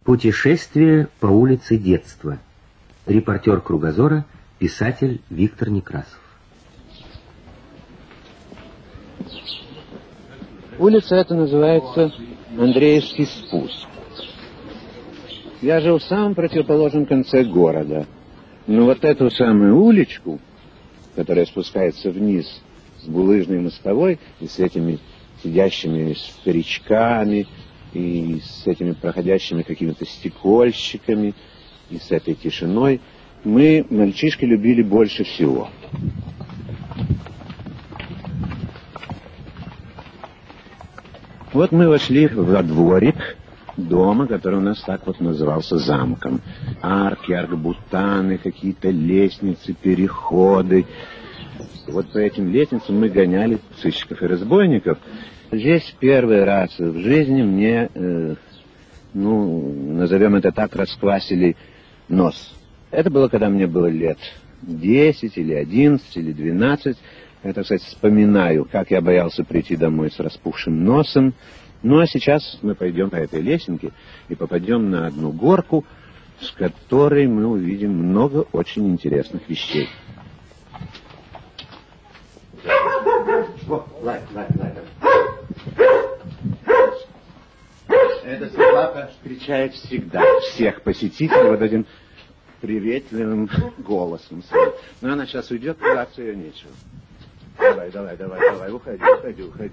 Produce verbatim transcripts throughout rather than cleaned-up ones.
Путешествие по улице детства. Репортер «Кругозора», писатель Виктор Некрасов. Улица эта называется Андреевский спуск. Я жил в самом противоположном конце города. Но вот эту самую уличку, которая спускается вниз с булыжной мостовой и с этими сидящими старичками, и с этими проходящими какими-то стекольщиками, и с этой тишиной, мы, мальчишки, любили больше всего. Вот мы вошли во дворик дома, который у нас так вот назывался замком. Арки, аркбутаны, какие-то лестницы, переходы. Вот по этим лестницам мы гоняли сыщиков и разбойников. Здесь первый раз в жизни мне, э, ну, назовем это так, расквасили нос. Это было, когда мне было лет десять или одиннадцать или двенадцать. Я, так сказать, вспоминаю, как я боялся прийти домой с распухшим носом. Ну, а сейчас мы пойдем по этой лесенке и попадем на одну горку, с которой мы увидим много очень интересных вещей. Во, лай, лай, лай. Эта собака встречает всегда всех посетителей вот этим приветливым голосом. Но она сейчас уйдет, драться ее нечего. Давай, давай, давай, давай, уходи, уходи, уходи.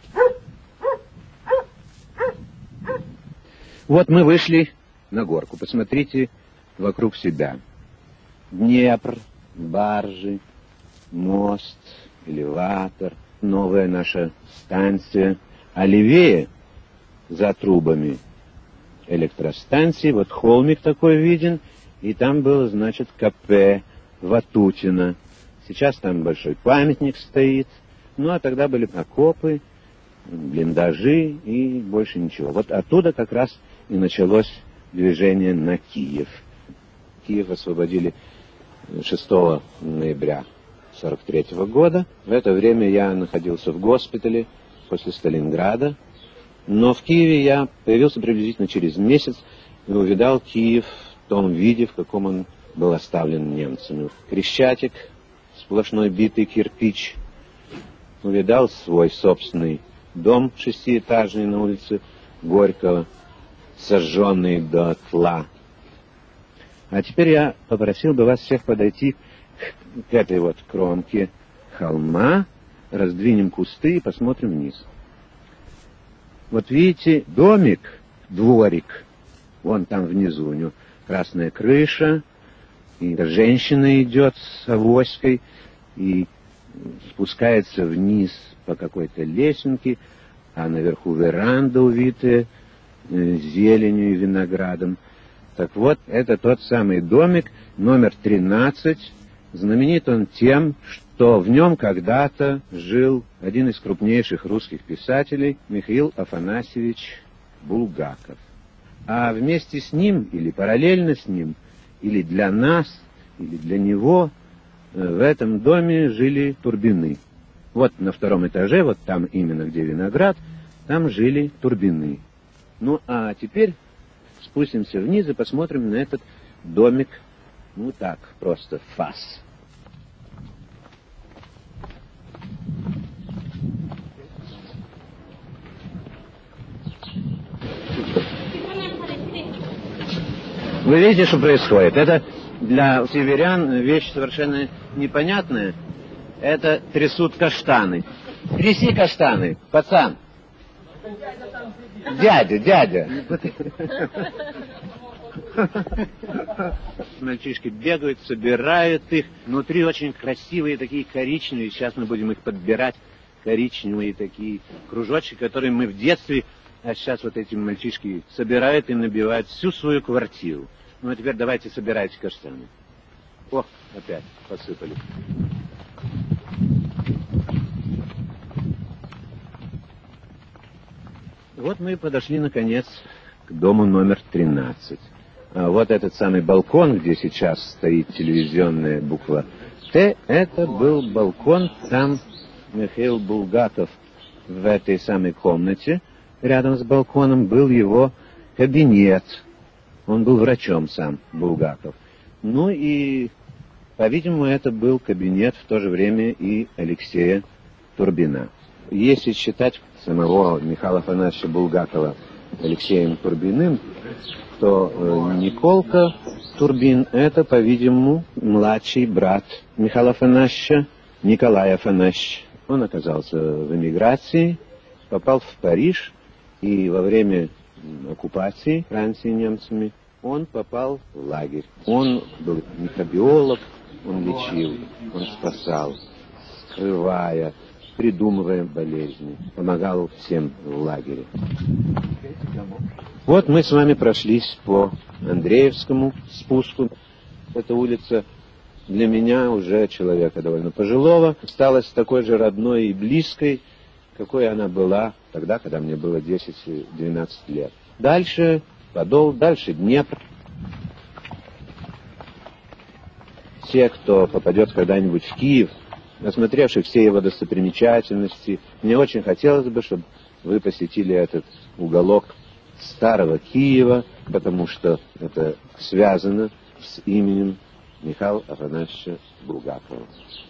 Вот мы вышли на горку. Посмотрите вокруг себя. Днепр, баржи, мост, элеватор, новая наша станция. А левее, за трубами электростанции, вот холмик такой виден, и там было, значит, КП Ватутина. Сейчас там большой памятник стоит, ну а тогда были окопы, блиндажи и больше ничего. Вот оттуда как раз и началось движение на Киев. Киев освободили шестого ноября сорок третьего года. В это время я находился в госпитале после Сталинграда. Но в Киеве я появился приблизительно через месяц и увидал Киев в том виде, в каком он был оставлен немцами. Крещатик, сплошной битый кирпич. Увидал свой собственный дом шестиэтажный на улице Горького, сожженный дотла. А теперь я попросил бы вас всех подойти к этой вот кромке холма, раздвинем кусты и посмотрим вниз. Вот видите, домик, дворик, вон там внизу у него красная крыша, и женщина идет с авоськой и спускается вниз по какой-то лесенке, а наверху веранда увитая э, зеленью и виноградом. Так вот, это тот самый домик, номер тринадцать. Знаменит он тем, что в нем когда-то жил один из крупнейших русских писателей Михаил Афанасьевич Булгаков. А вместе с ним, или параллельно с ним, или для нас, или для него, в этом доме жили Турбины. Вот на втором этаже, вот там именно, где виноград, там жили Турбины. Ну, а теперь спустимся вниз и посмотрим на этот домик, ну так, просто фас. Вы видите, что происходит? Это для северян вещь совершенно непонятная. Это трясут каштаны. Тряси каштаны, пацан. Дядя, дядя. Мальчишки бегают, собирают их. Внутри очень красивые, такие коричневые. Сейчас мы будем их подбирать. Коричневые такие кружочки, которые мы в детстве... А сейчас вот эти мальчишки собирают и набивают всю свою квартиру. Ну, а теперь давайте собирайте каштаны. О, опять посыпали. Вот мы подошли, наконец, к дому номер тринадцать. А вот этот самый балкон, где сейчас стоит телевизионная буква Т, это был балкон, там Михаил Булгаков в этой самой комнате. Рядом с балконом был его кабинет. Он был врачом сам, Булгаков. Ну и, по-видимому, это был кабинет в то же время и Алексея Турбина. Если считать самого Михаила Афанасьевича Булгакова Алексеем Турбиным, то э, Николка Турбин — это, по-видимому, младший брат Михаила Афанасьевича, Николай Афанасьевич. Он оказался в эмиграции, попал в Париж, и во время оккупации Франции немцами он попал в лагерь. Он был микробиолог, он лечил, он спасал, скрывая, придумывая болезни, помогал всем в лагере. Вот мы с вами прошлись по Андреевскому спуску. Эта улица для меня, уже человека довольно пожилого, осталась такой же родной и близкой, какой она была тогда, когда мне было десять-двенадцать лет. Дальше Подол, дальше Днепр. Те, кто попадет когда-нибудь в Киев, осмотревший все его достопримечательности, мне очень хотелось бы, чтобы вы посетили этот уголок старого Киева, потому что это связано с именем Михаила Афанасьевича Булгакова.